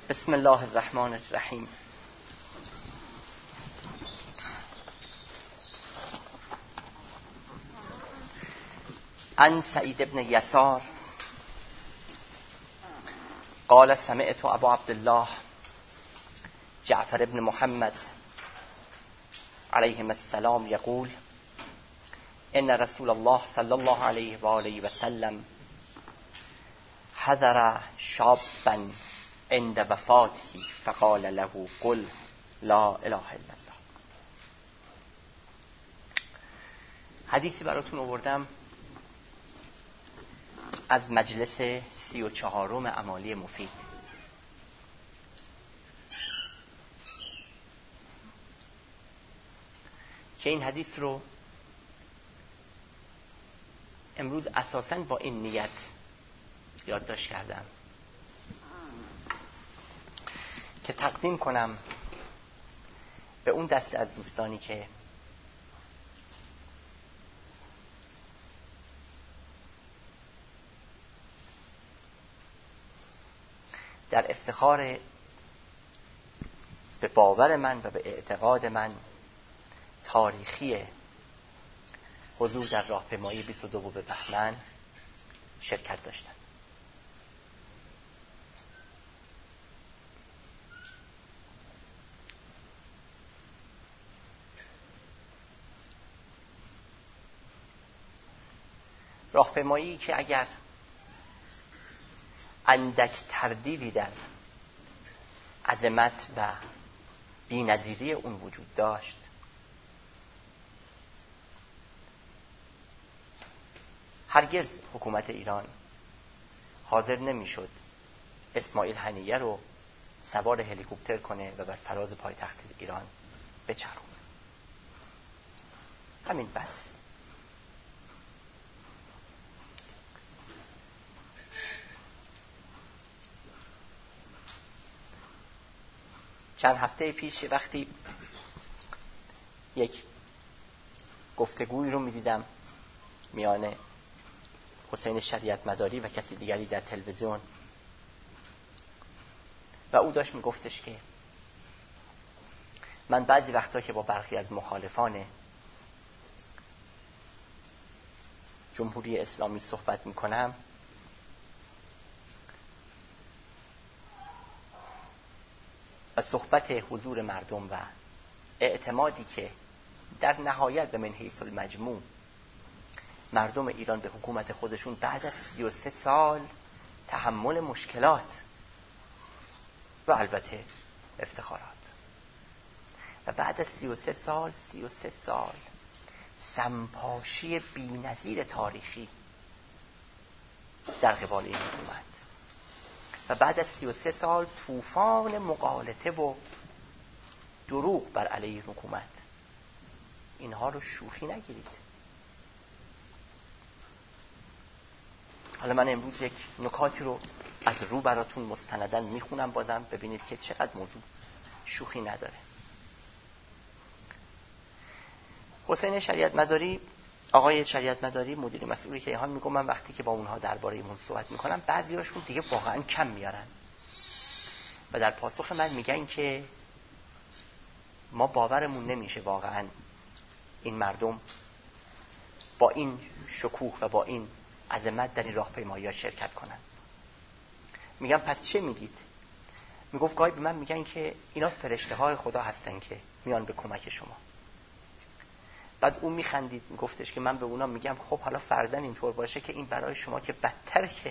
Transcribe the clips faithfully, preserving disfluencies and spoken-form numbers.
بسم الله الرحمن الرحیم. عن سعید بن یسار قال سمعت ابا عبدالله جعفر بن محمد علیهم السلام یقول ان رسول الله صلی الله علیه و آله و سلم حضر شابا عند وفاته فقال له قل لا اله الا الله. حدیثی براتون آوردم از مجلس سی و چهارم امالی مفید. که این حدیث رو امروز اساساً با این نیت یادداشت کردم که تقدیم کنم به اون دسته از دوستانی که در افتخار به باور من و به اعتقاد من تاریخی حضور در راهپیمایی بیست و دو بهمن شرکت داشتن. راهپیمایی که اگر اندک تردیدی در عظمت و بی‌نظیری اون وجود داشت، هرگز حکومت ایران حاضر نمیشد اسماعیل هنیه رو سوار هلیکوپتر کنه و بر فراز پایتخت ایران بچرخونه. همین بس. چند هفته پیش وقتی یک گفتگویی رو می‌دیدم میان حسین شریعت مداری و کسی دیگری در تلویزیون و او داشت میگفتش که من بعضی وقتا که با برخی از مخالفان جمهوری اسلامی صحبت میکنم و صحبت حضور مردم و اعتمادی که در نهایت به من حیث المجموع مردم ایران به حکومت خودشون بعد از سی و سه سال تحمل مشکلات و البته افتخارات و بعد از سی و سه سال سی و سه سال سمپاشی بی‌نظیر تاریخی در قبال این حکومت و بعد از سی و سه سال طوفان مغالطه و دروغ بر علیه حکومت، اینها رو شوخی نگیرید. حالا من امروز یک نکاتی رو از رو براتون مستنداً میخونم، بازم ببینید که چقدر موضوع شوخی نداره. حسین شریعت مداری، آقای شریعت مداری مدیر مسئول کیهان میگم من وقتی که با اونها درباره اون صحبت میکنم بعضیاشون دیگه واقعا کم میارن و در پاسخ من میگن که ما باورمون نمیشه واقعا این مردم با این شکوه و با این عظمت در این راهپیمایی ها شرکت کنن. میگم پس چه میگید؟ میگفت گاهی به من میگن که اینا فرشته های خدا هستن که میان به کمک شما. بعد اون میخندید میگفتش که من به اونا میگم خب حالا فرضاً اینطور باشه که این برای شما که بدتر، که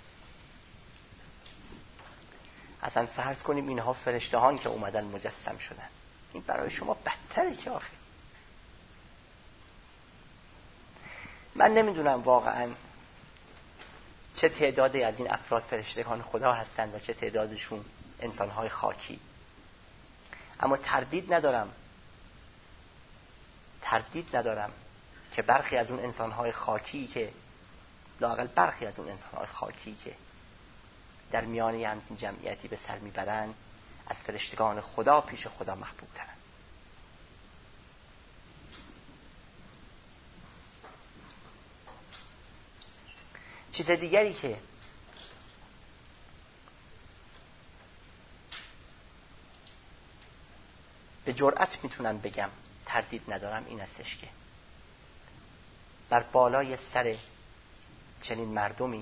اصلا فرض کنیم اینها فرشتهان که اومدن مجسم شدن، این برای شما بدتره که آخه. من نمیدونم واقعاً چه تعدادی از این افراد فرشتگان خدا هستند و چه تعدادشون انسانهای خاکی، اما تردید ندارم تردید ندارم که برخی از اون انسانهای خاکی که لااقل برخی از اون انسانهای خاکی که در میان همچین جمعیتی به سر میبرن از فرشتگان خدا پیش خدا محبوب ترن. چیز دیگری که به جرأت میتونم بگم، تردید ندارم، این هستش که بر بالای سر چنین مردمی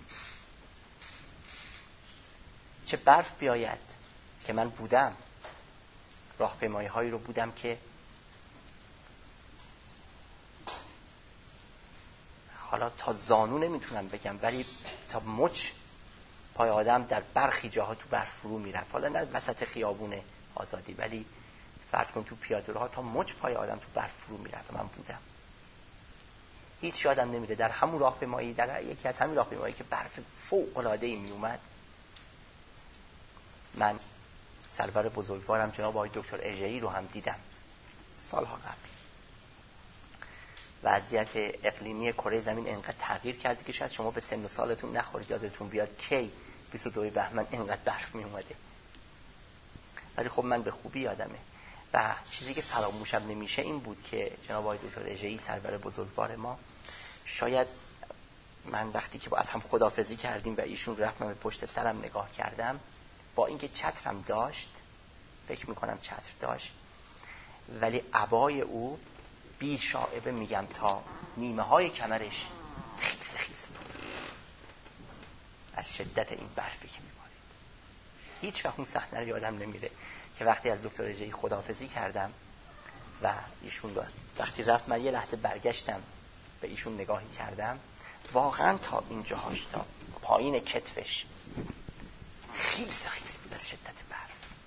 چه برف بیاید که من بودم، راهپیمایی هایی رو بودم که حالا تا زانو نمیتونم بگم ولی تا مچ پای آدم در برخی جاها تو برف فرو میرفت. حالا نه وسط خیابون آزادی، ولی فرض کن تو پیاده روها تا مچ پای آدم تو برف فرو میرفت. من بودم، هیچ یادم نمیره در همون راهپیمایی، در یکی از همین راهپیمایی که برف فوق العاده ای می اومد، من سرور بزرگوارم جناب آقای دکتر اژه‌ای رو هم دیدم سالها قبل. وضعیت اقلیمی کره زمین انقدر تغییر کرده که شاید شما به سن و سالتون نخورید یادتون بیاد کی بیست و دو بهمن انقدر برف می اومده، ولی خب من به خوبی یادمه. و چیزی که فراموشم نمیشه این بود که جناب آقای دکتر اژه‌ای سرور بزرگوار ما، شاید من وقتی که با از هم خداحافظی کردیم و ایشون رفت، من به پشت سرم نگاه کردم، با اینکه چترم داشت، فکر میکنم چتر داشت، ولی عبای او بی شائبه میگم تا نیمه های کمرش خیس خیس بود از شدت این برفی که میبارید. هیچ وقت اون صحنه رو یادم نمیره که وقتی از دکتر اژه‌ای خداحافظی کردم و ایشون وقتی رفت، من یه لحظه برگشتم به ایشون نگاهی کردم، واقعا تا اینجاهاش، تا پایین کتفش خیس خیس بود از شدت برف.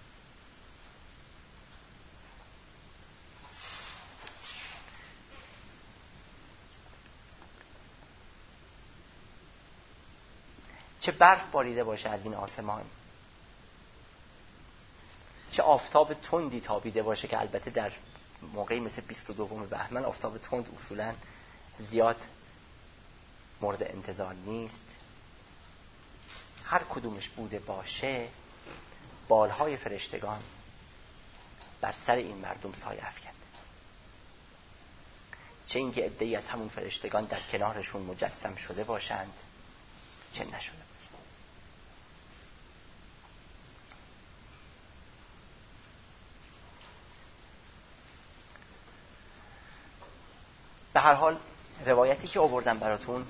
چه برف باریده باشه از این آسمان، چه آفتاب تندی تابیده باشه، که البته در موقعی مثل بیست و دوم بهمن آفتاب تند اصولا زیاد مورد انتظار نیست، هر کدومش بوده باشه، بالهای فرشتگان بر سر این مردم سایه افکنده. چه اینکه عده‌ای از همون فرشتگان در کنارشون مجسم شده باشند، چه نشده باشند. به هر حال روایتی که آوردم براتون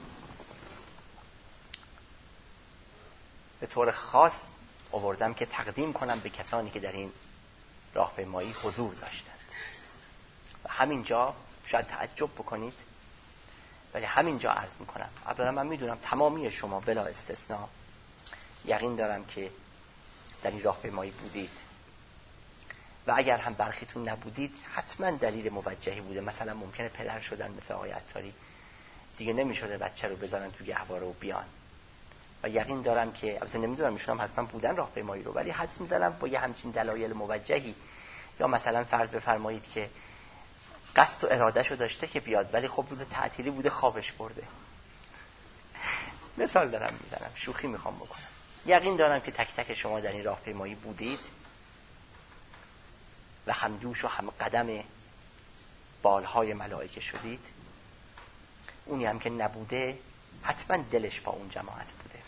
به طور خاص آوردم که تقدیم کنم به کسانی که در این راهپیمایی حضور داشتند. و همینجا شاید تعجب بکنید، ولی همینجا عرض میکنم، اولا من میدونم تمامی شما بلا استثناء یقین دارم که در این راهپیمایی بودید و اگر هم برخیتون نبودید حتما دلیل موجهی بوده. مثلا ممکنه پدر شدن مثل آقای عطاری، دیگه نمیشده بچه رو بزنن تو گهواره و بیان. و یقین دارم که البته نمیدونم ایشون هم حتما بودن راهپیمایی رو، ولی حدس میزنم با یه همچین دلایل موجهی، یا مثلا فرض بفرمایید که قصد و ارادهشو داشته که بیاد ولی خب روز تعطیلی بوده خوابش برده. مثال دارم میزنم، شوخی میخوام بکنم. یقین دارم که تک تک شما در این راهپیمایی بودید و همجوش و هم قدم بالهای ملائکه شدید. اونی هم که نبوده حتما دلش با اون جماعت بوده.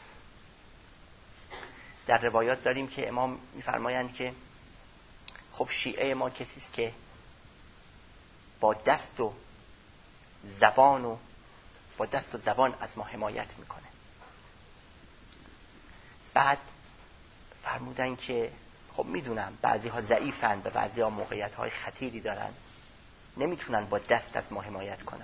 در روایات داریم که امام میفرمایند که خب شیعه ما کسی است که با دست و زبان و با دست و زبان از ما حمایت میکنه. بعد فرمودن که خب میدونم بعضی ها ضعیفن و بعضی ها موقعیت های خطیری دارن، نمیتونن با دست از ما حمایت کنن،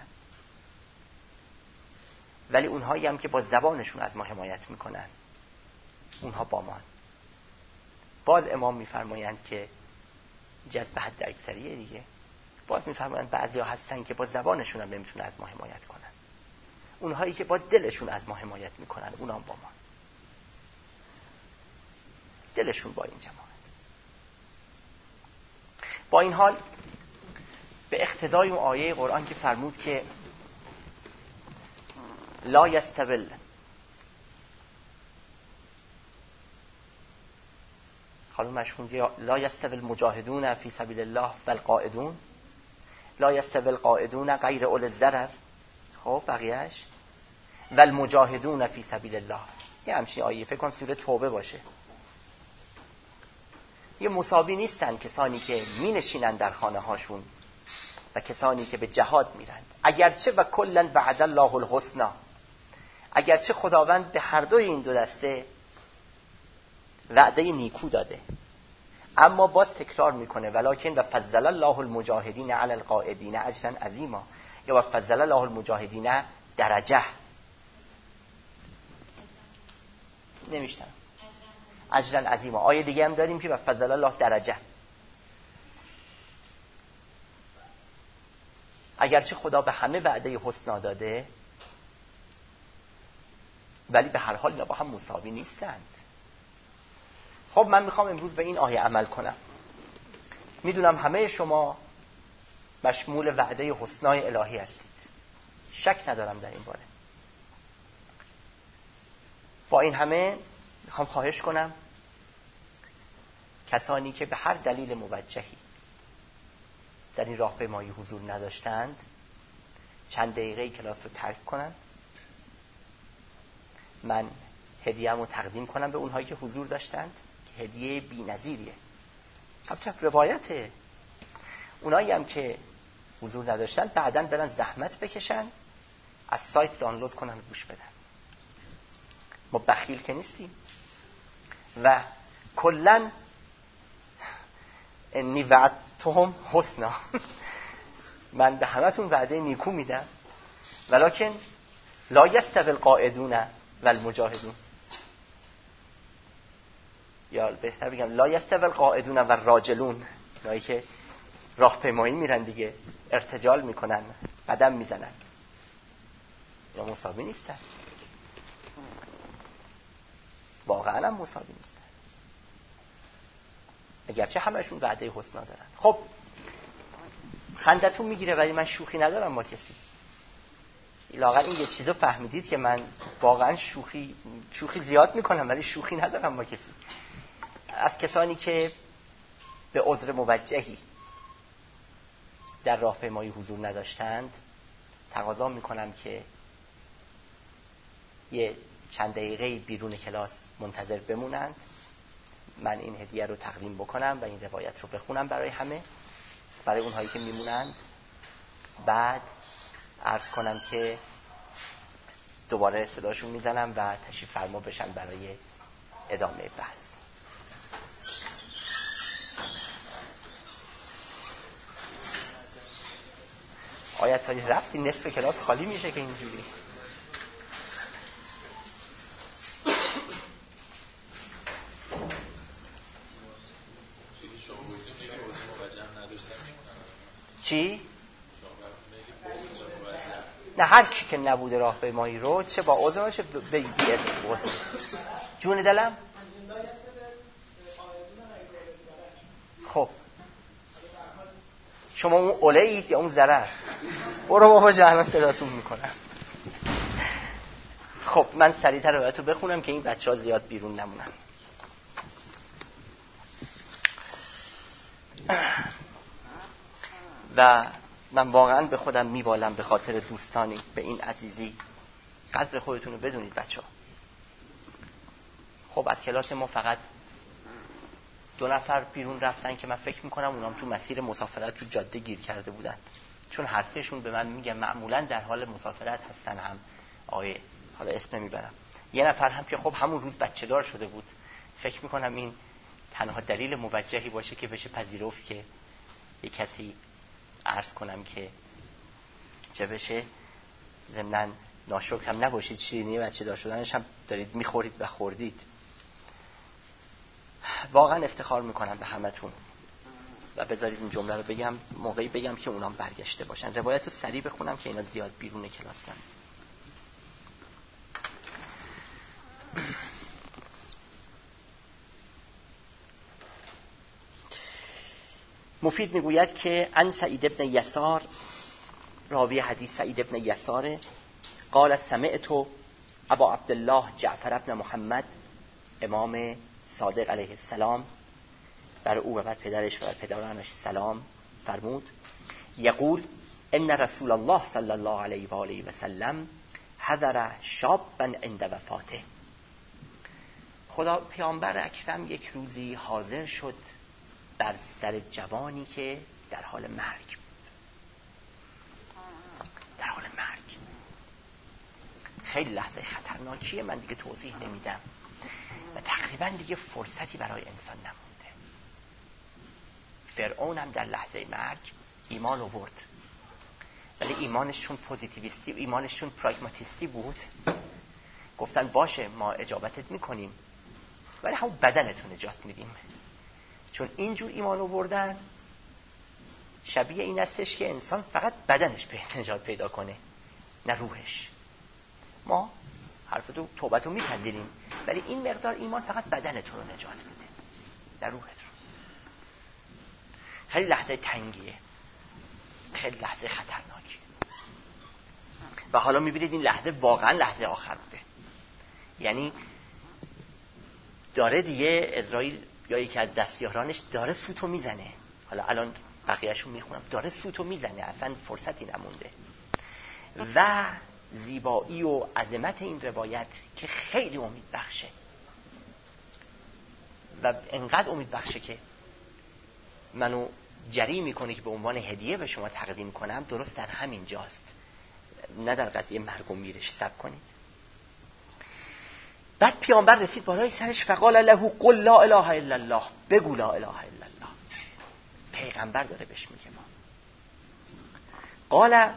ولی اونهایی هم که با زبانشون از ما حمایت میکنن اونها با ما. باز امام میفرمایند که جذب حد اکثریه دیگه، باز میفرمایند بعضی ها هستن که با زبانشون هم نمیتونن از ما حمایت کنن، اونهایی که با دلشون از ما حمایت میکنن اونها با ما، دلشون با این جماعت. با این حال به اقتضای اون آیه قرآن که فرمود که لا یستوی خانم مشهون لا یستوی المجاهدون فی سبیل الله والقاعدون لا یستوی القاعدون غیر اول الضرر، خب بقیهش والمجاهدون فی سبیل الله، یه همچین آیه فکر کنم سوره توبه باشه. یه مساوی نیستن کسانی که می نشینن در خانه هاشون و کسانی که به جهاد میرند. اگرچه و کلن وعد الله الحسنا، اگرچه خداوند به هر دوی این دو دسته وعده نیکو داده، اما باز تکرار میکنه ولکن و فضل الله المجاهدین علی القاعدین اجرا عظیما، یا و فضل الله المجاهدین درجه. نمیشتم اجرا عظیما. آیه دیگه هم داریم که و فضل الله درجه. اگرچه خدا به همه وعده حسنا داده، ولی به هر حال اینا با هم مساوی نیستند. خب من میخوام امروز به این آیه عمل کنم. میدونم همه شما مشمول وعده حسنای الهی هستید، شک ندارم در این باره. با این همه میخوام خواهش کنم کسانی که به هر دلیل موجهی در این راهپیمایی حضور نداشتند چند دقیقه کلاس رو ترک کنن. من هدیه‌مو تقدیم کنم به اونهایی که حضور داشتند که هدیه بی‌نظیریه. البته روایته. اونایی هم که حضور نداشتن بعداً برن زحمت بکشن از سایت دانلود کنن و گوش بدن. ما بخیل که نیستیم. و کلاً انی وعدتهم حسنا، من به همتون وعده نیکو میدم، ولکن لا یستوی القاعدون و المجاهدون، یا بهتر بگم لا یستوی القاعدون و الراجلون، اونایی که راهپیمایی میرن دیگه ارتجال میکنن، قدم میزنن، یا مساوی نیستن، واقعا هم مساوی نیستن، اگرچه همشون وعده حسنا دارن. خب خندتون میگیره ولی من شوخی ندارم با کسی. لااقل این یه چیزو فهمیدید که من واقعا شوخی شوخی زیاد میکنم ولی شوخی ندارم با کسی. از کسانی که به عذر موجهی در راهپیمایی حضور نداشتند تقاضا میکنم که یه چند دقیقه بیرون کلاس منتظر بمونند، من این هدیه رو تقدیم بکنم و این روایت رو بخونم برای همه، برای اونهایی که میمونند. بعد عرض کنم که دوباره صداشون میزنم و تشریف فرما بشن برای ادامه بحث. آیت های رفتی نصف کلاس خالی میشه که اینجوری. چی؟ نه هر کی که نبوده راهپیمایی رو چه با عذر باشه به عذر. جون دلم. خب شما اون اوله اید یا اون ضرر؟ برو بابا جهنم صداتون میکنم. خب من سریعتر روایت رو بخونم که این بچه ها زیاد بیرون نمونن. و من واقعا به خودم میبالم به خاطر دوستانی به این عزیزی. قدر خودتون رو بدونید بچه ها. خب از کلاس ما فقط دو نفر بیرون رفتن که من فکر میکنم اونام تو مسیر مسافرت تو جاده گیر کرده بودن، چون هر سهشون به من میگن معمولا در حال مسافرت هستن. هم آیه حالا اسم نمیبرم. یه نفر هم که خب همون روز بچه دار شده بود. فکر میکنم این تنها دلیل موجهی باشه که بشه پذیرفت که یک کسی عرض کنم که چه بشه. ضمناً ناشکر هم نباشید، شیرینی بچه دار شدنش هم دارید میخورید و خوردید. واقعا افتخار میکنم به همتون و بذارید این جمله رو بگم موقعی بگم که اونام برگشته باشن. روایت رو سریع بخونم که اینا زیاد بیرون کلاسن. مفید میگوید که ان سعید ابن یسار، راوی حدیث سعید ابن یساره، قال سمعت ابا عبدالله جعفر ابن محمد، امام صادق علیه السلام، بر او و بر پدرش و بر پدرانش سلام فرمود، یقول ان رسول الله صلی الله علیه و آله و سلم حضر شابا عند وفاته. خدا پیامبر اکرم یک روزی حاضر شد بر سر جوانی که در حال مرگ بود. در حال مرگ. خیلی لحظه خطرناکیه، من دیگه توضیح نمیدم و تقریبا دیگه فرصتی برای انسان نمونده. فرعون هم در لحظه مرگ ایمان آورد، ولی ایمانش چون پوزیتیویستی، ایمانش چون پراگماتیستی بود، گفتن باشه ما اجابتت میکنیم ولی همون بدنتو نجات میدیم. چون اینجور ایمان آوردن شبیه این استش که انسان فقط بدنش به نجات پیدا کنه نه روحش. ما حرفتو توبتو میپذیریم ولی این مقدار ایمان فقط بدنتو رو نجات میده نه روحت رو. خیلی لحظه تنگیه، خیلی لحظه خطرناکیه و حالا میبینید این لحظه واقعا لحظه آخر بوده. یعنی داره دیگه اسرائیل یا یکی از دستیارانش داره سوتو میزنه. حالا الان بقیه‌شو میخونم. داره سوتو میزنه، اصلا فرصتی نمونده. و زیبایی و عظمت این روایت که خیلی امید بخشه و انقدر امید بخشه که منو جری میکنه که به عنوان هدیه به شما تقدیم کنم، درست در همین جاست، نه در قضیه مرگ و میرش. صبر کنید. بعد پیامبر رسید بالای سرش، فقال له قل لا اله الا الله، بگو لا اله الا الله. پیغمبر داره بهش میگه. ما قال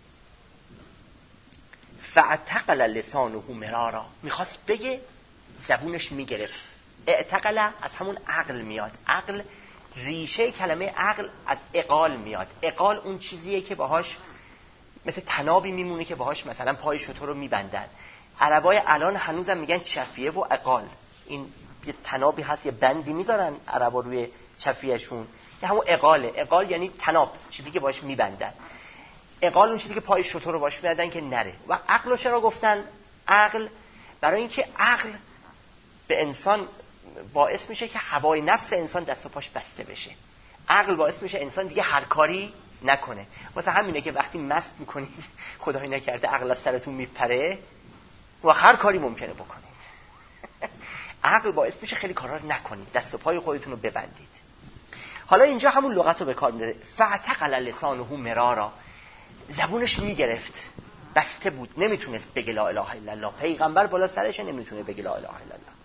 فاعتقل لسانه مرارا، میخواست بگه زبونش میگرفت. اعتقل از همون عقل میاد. عقل، ریشه کلمه عقل از اقال میاد. اقال اون چیزیه که باهاش مثل تنابی میمونه که باهاش مثلا پای شتر رو میبندن. عربای الان هنوزم میگن چفیه و اقال. این یه تنابی هست، یه بندی میذارن عربا روی چفیهشون، یه همون اقاله. اقال یعنی تناب، چیزی که باهاش میبندن. اقال اون چیزی که پای شتر رو باهاش میبندن که نره. و عقل رو چرا گفتن عقل؟ برای اینکه عقل به انسان باعث میشه که هوای نفس انسان دست و پاش بسته بشه. عقل باعث میشه انسان دیگه هر کاری نکنه. واسه همینه که وقتی مست میکنید خدای نکرده عقل از سرتون میپره و هر کاری ممکنه بکنید. عقل باعث میشه خیلی کارا رو نکنید، دست و پای خودتون رو ببندید. حالا اینجا همون لغت رو به کار میبره. فاعتقل لسانه مرارا، زبونش میگرفت، بسته بود، نمیتونست بگه لا اله الا الله. پیغمبر بالا سرش نمیتونه بگه لا اله الا الله.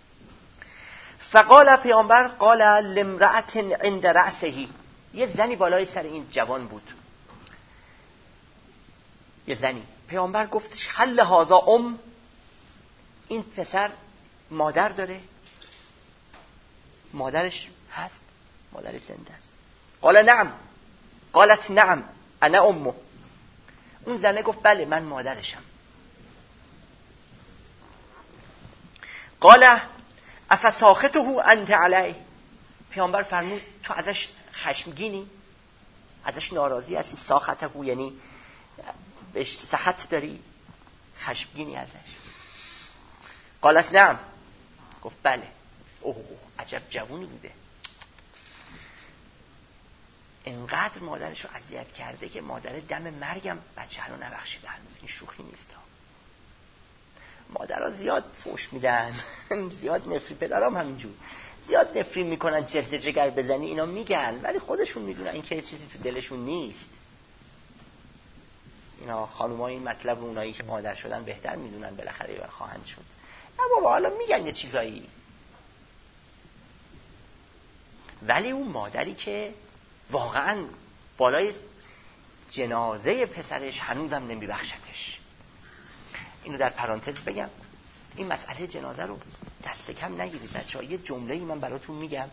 فقال پیامبر قال لامرأة عند رأسه، یه زنی بالای سر این جوان بود، یه زنی. پیامبر گفتش هل هذا ام، این پسر مادر داره؟ مادرش هست؟ مادرش زنده است؟ قال نعم. قالت نعم انا امه. اون زنه گفت بله من مادرشم. قال افساخته انت علیه، پیامبر فرمود تو ازش خشمگینی، ازش ناراضی هستی. ساخته یعنی بهش سخط داری، خشمگینی ازش. قالت نعم، گفت بله. اوه عجب جوونی بوده، انقدر مادرش رو اذیت کرده که مادر دم مرگم بچه رو نبخشیده. هنوز این شوخی نیست. مادرها زیاد فوش میدن، زیاد نفری، پدرام همینجور زیاد نفری میکنن، جلد جگر بزنی اینا میگن، ولی خودشون میدونن این که چیزی تو دلشون نیست. اینا خانوما این مطلب رو اونایی که مادر شدن بهتر میدونن، بالاخره یه خواهند شد. نه بابا حالا میگن یه چیزایی، ولی اون مادری که واقعا بالای جنازه پسرش هنوزم نمیبخشتش. اینو در پرانتز بگم، این مسئله جنازه رو دست کم نگیرید بچه‌ها. یه جمله‌ای من براتون میگم،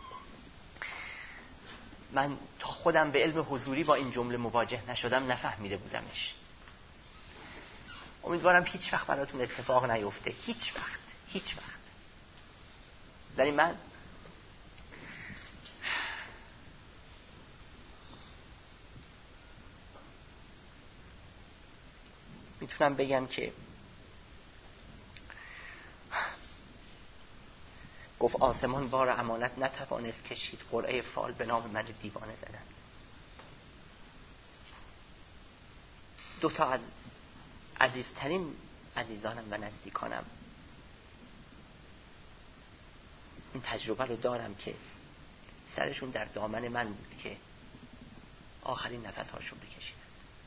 من تا خودم به علم حضوری با این جمله مواجه نشدم نفهمیده بودمش. امیدوارم هیچ وقت براتون اتفاق نیفته، هیچ وقت، هیچ وقت. ولی من میتونم بگم که گفت آسمان بار امانت نتوانست کشید، قرعه فال به نام من دیوانه زدن. دو تا از عزیزترین عزیزانم و نزدیکانم این تجربه رو دارم که سرشون در دامن من بود که آخرین نفس هاشون بکشیدن.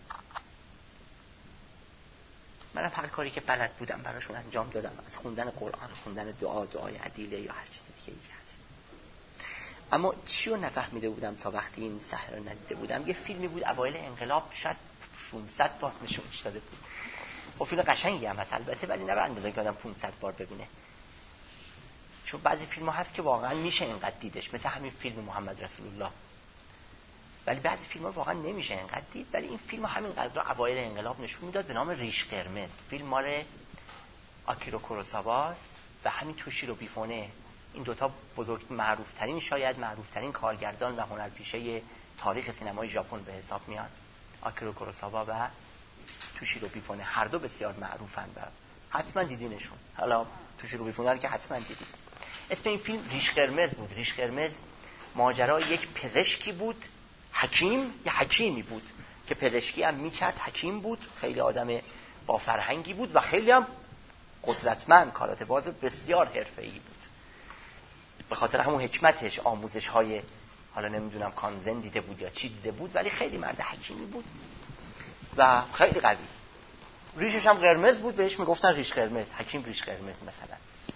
منم هر کاری که بلد بودم براشون انجام دادم، از خوندن قرآن، خوندن دعا، دعای عدیله یا هر چیز دیگه ای هست. اما چی رو نفهمیده بودم تا وقتی این صحنه رو ندیده بودم؟ یه فیلمی بود اوایل انقلاب، شاید پانصد بار نشونش داده بود. خب فیلم قشنگی هم هست البته، ولی نه به اندازه که آدم پانصد بار ببینه. چون بعضی فیلم‌ها هست که واقعا میشه اینقدر دیدش، مثل همین فیلم محمد رسول الله. ولی بعضی فیلم‌ها واقعا نمیشه اینقدر دید. ولی این فیلم همین قدر اوایل انقلاب نشون میداد، به نام ریش قرمز. فیلم مال آکیرا کوروساوا و همین توشیرو بیفونه. این دوتا بزرگ معروفترین، شاید معروفترین کارگردان و هنرپیشه تاریخ سینمای ژاپن به حساب میان. آکیرا کوروساوا و توشیرو بیفونه هر دو بسیار معروفن و حتما دیدینشون. حالا توشیرو بیفونه رو که حتما دیدید. اسم این فیلم ریش قرمز بود. ریش قرمز ماجرا یک پزشکی بود، حکیم، یه حکیمی بود که پزشکی هم میکرد، حکیم بود، خیلی آدم با فرهنگی بود و خیلی هم قدرتمند، کارات باز بسیار حرفه‌ای بود. به خاطر همون حکمتش آموزش های، حالا نمیدونم کانزن دیده بود یا چی دیده بود، ولی خیلی مرد حکیمی بود و خیلی قوی. ریشش هم قرمز بود، بهش میگفتن ریش قرمز، حکیم ریش قرمز مثلا.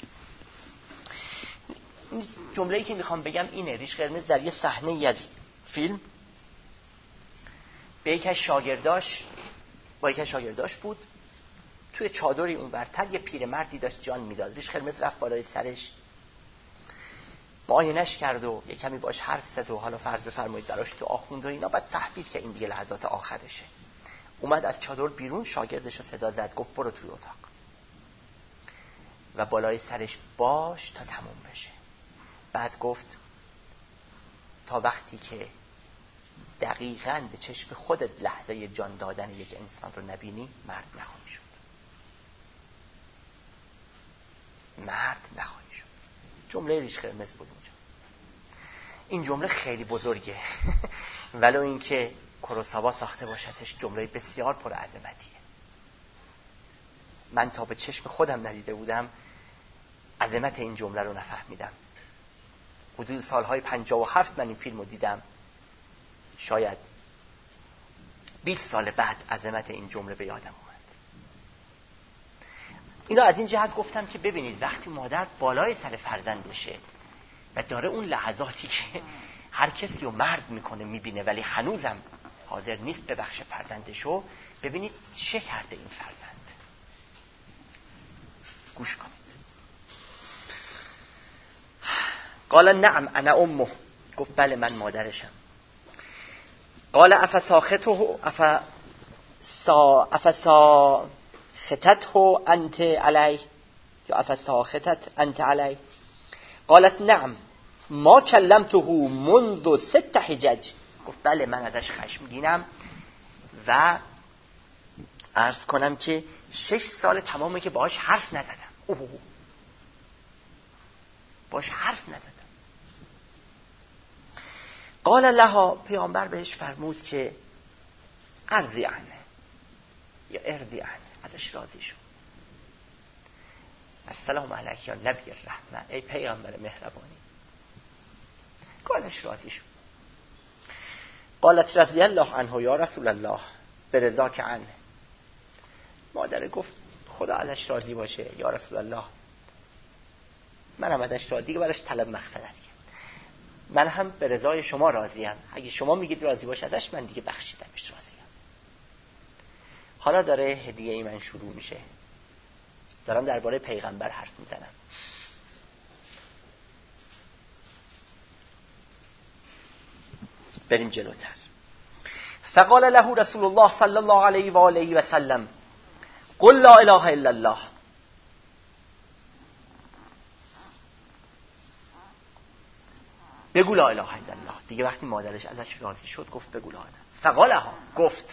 جمله‌ای که میخوام بگم اینه: ریش قرمز در یه صحنه‌ای از فیلم به یک از شاگرداش با یک از شاگرداش بود، توی چادری اون برتر یه پیرمردی داشت جان میداد. ریش قرمز رفت بالای سرش، معاینش کرد و یه کمی باش حرف زد و حالا فرض بفرمایید براش تو آخوند و اینا. بعد فهمید که این دیگه لحظات آخرشه. اومد از چادر بیرون، شاگردش رو صدا زد، گفت برو توی اتاق و بالای سرش باش تا تموم بشه. بعد گفت تا وقتی که دقیقاً به چشم خودت لحظه جان دادن یک انسان رو نبینی، مرد نخواهی شد. مرد نخواهی شد. جمله ریش قرمز بود اونجا. این جمله خیلی بزرگه ولو اینکه کوروساوا ساخته باشدش، جمله بسیار پر عظمتیه. من تا به چشم خودم ندیده بودم عظمت این جمله رو نفهمیدم. حدود سالهای پنجاه و هفت من این فیلم رو دیدم، شاید بیست سال بعد عظمت این جمله به یادم اومد. اینو از این جهت گفتم که ببینید وقتی مادر بالای سر فرزندشه و داره اون لحظاتی که هر کسی رو مرد میکنه میبینه ولی هنوزم حاضر نیست ببخش فرزندشو، ببینید چه کرده این فرزند. گوش کنید. قال نعم انا امه، گفت بله من مادرشم. قال افساخته افسا افساختته انت علی یا افساختت انت علی؟ قالت نعم ما کلمته منذ ست حجج، گفت بله من ازش خشمگینم و عرض کنم که شش سال تمامه که باهاش حرف نزدم. اوه باهاش حرف نزدم. قال لها، پیامبر بهش فرمود که ارضی عنه یا ارضی عنه، ازش راضی شو. السلام علیک یا نبی الرحمه، ای پیامبر مهربانی. که ازش راضی شو. قالت رضی الله عنه یا رسول الله برضاک عنه، مادر گفت خدا ازش راضی باشه یا رسول الله، منم ازش راضی، دیگه براش طلب مغفرت کرد. من هم به رضای شما راضیم، اگه شما میگید راضی باشه ازش، من دیگه بخشیدمش، راضیم. حالا داره هدیه ای من شروع میشه. دارم درباره پیغمبر حرف میزنم. بریم جلوتر. فقال له رسول الله صلی الله علیه و آله و سلم قل لا اله الا الله. بگو لا اله الا الله. دیگه وقتی مادرش ازش راضی شد گفت بگو لا اله. فقالها، گفت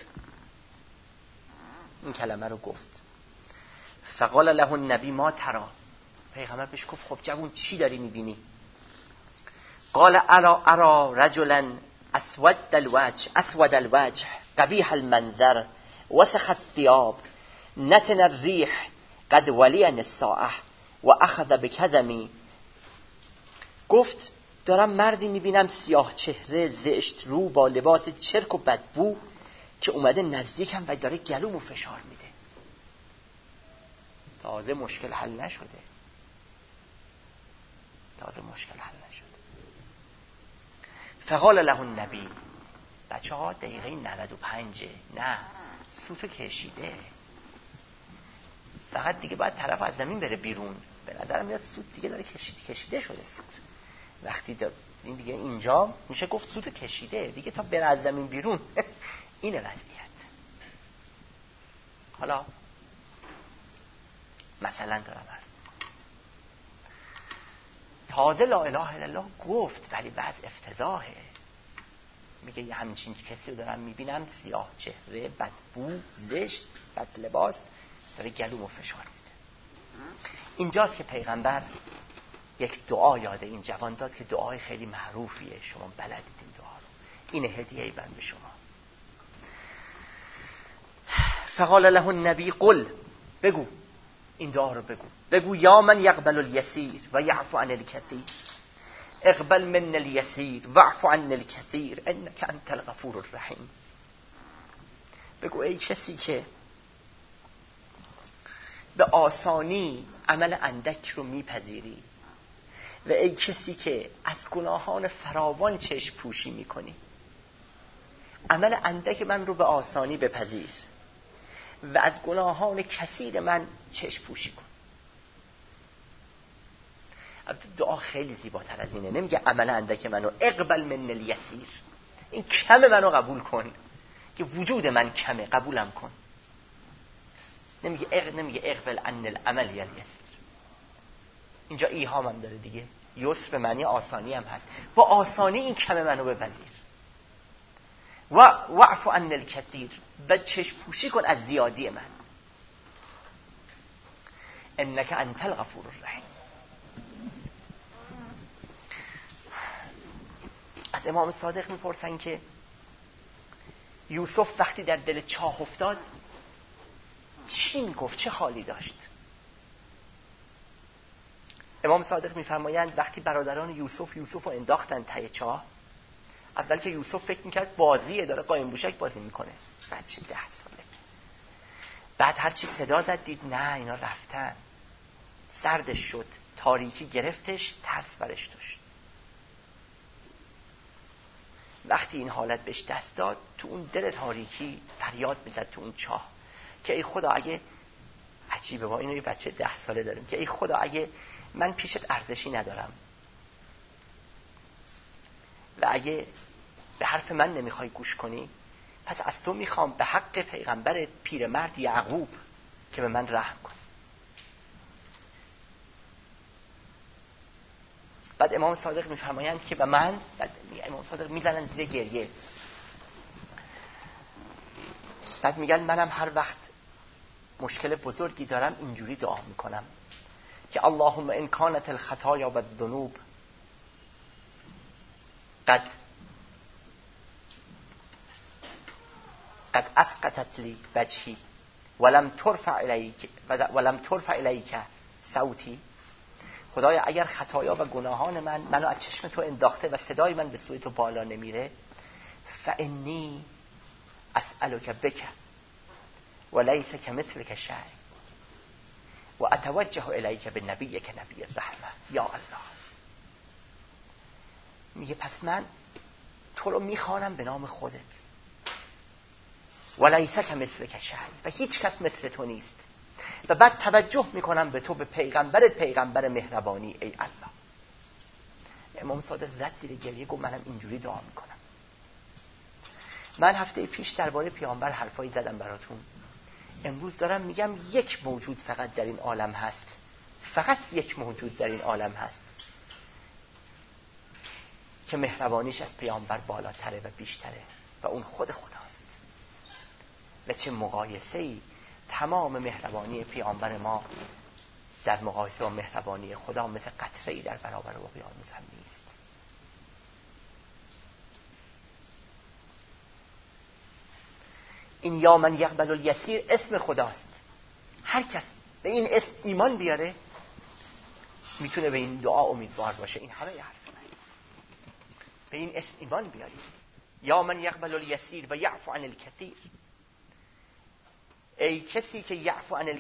این کلمه رو گفت. فقال له النبی ما ترى، پیغمبر بهش گفت خب جوون چی داری میبینی؟ قال ارى ارى رجلا اسود الوجه اسود الوجه قبیح المنظر وسخ الثياب نتن الريح قد ولي الساعه واخذ بكذمي. گفت دارم مردی میبینم سیاه چهره، زشت رو، با لباس چرک و بدبو که اومده نزدیکم و داره گلومو فشار میده. تازه مشکل حل نشده. تازه مشکل حل نشده. فقال له النبی، بچه ها دقیقه نود و پنج، نه سوتو کشیده، فقط دیگه باید طرف از زمین بره بیرون. به نظرم میاد سوت دیگه داره کشیده کشیده شده. سوت وقتی این دیگه اینجا میشه گفت سوتو کشیده دیگه، تا بره از زمین بیرون. اینه وضعیت. حالا مثلا دارم عرض میکنم، تازه لا اله الا الله گفت ولی وضع افتضاحه. میگه یه همچین کسی رو دارم میبینم سیاه چهره، بدبو، زشت، بد لباس، داره گلومو فشار میده. اینجاست که پیغمبر یک دعا یاد این جوان داد که دعای خیلی معروفیه، شما بلدید این دعا رو. این هدیه‌ای من به شما. فقال له النبی قل، بگو این دعا رو بگو. بگو یا من یقبل الیسیر و یعفو عن الکثیر، اقبل من الیسیر واعف عن الکثیر انک انت الغفور الرحیم. بگو ای کسی که به آسانی عمل اندک رو میپذیری و ای کسی که از گناهان فراوان چشم پوشی میکنی، عمل اندک من رو به آسانی بپذیر و از گناهان کثیر من چشم پوشی کن. البته دعا خیلی زیباتر از اینه. نمیگه عمل اندک منو، اقبل من الیسیر، این کم منو قبول کن که وجود من کمه، قبولم کن. نمیگه اق نمیگه اقبل عن العمل الیسیر. اینجا ایهام هم داره دیگه، یسر به معنی آسانی هم هست. با آسانی این کم منو بپذیر و واعف عن الکثیر، و چشم پوشی کن از زیادی من. انک انت الغفور الرحیم. از امام صادق میپرسن که یوسف وقتی در دل چاه افتاد چی میگفت، چه حالی داشت؟ امام صادق میفرمایند وقتی برادران یوسف یوسف رو انداختن ته چاه، اول که یوسف فکر میکرد بازیه، داره قایم بوشک بازی میکنه، بچه ده ساله. بعد هرچی صدا زد دید نه اینا رفتن. سردش شد، تاریکی گرفتش، ترس برش داشت. وقتی این حالت بهش دست داد، تو اون دل تاریکی فریاد میزد تو اون چاه که ای خدا اگه، عجیبه با اینو یه بچه ده ساله داریم، که ای خدا اگه من پیشت ارزشی ندارم و اگه به حرف من نمیخوای گوش کنی، پس از تو میخوام به حق پیغمبر پیرمرد یعقوب که به من رحم کن. بعد امام صادق میفرمایند که به من، بعد امام صادق میزنن زیر گریه، بعد میگن منم هر وقت مشکل بزرگی دارم اینجوری دعا میکنم که اللهم ان کانت الخطایا و الذنوب قد قد اسقطت لی وجهی ولم ترفع الیک ولم ترفع الیک صوتی. خدایا اگر خطایا و گناهان من منو از چشم تو انداخته و صدای من به سوی تو بالا نمیره، فانی اسألک بک ولیس کمثلک شیء و اتوجه الیک بنبیک نبی الرحمه یا الله. میگه پس من تو رو میخوانم به نام خودت، ولیس کمثلک شیء، و هیچ کس مثل تو نیست، و بعد توجه میکنم به تو، به پیغمبرت، پیغمبر مهربانی ای الله. امام صادق زد زیر گریه، گفت منم اینجوری دعا میکنم. من هفته پیش درباره پیامبر حرفایی زدم براتون. امروز دارم میگم یک موجود فقط در این عالم هست، فقط یک موجود در این عالم هست که مهربانیش از پیامبر بالاتره و بیشتره و اون خود خداست. و چه مقایسه‌ای تمام مهربانی پیامبر ما در مقایسه با مهربانی خدا مثل قطره‌ای در برابر اقیانوس هم نیست. این یا من یقبل الیسیر اسم خداست. هر کس به این اسم ایمان بیاره میتونه به این دعا امیدوار باشه. این همه حرف من. به این اسم ایمان بیارید. یا من یقبل الیسیر و یعفو عن الکثیر. ای کسی که یعفو عن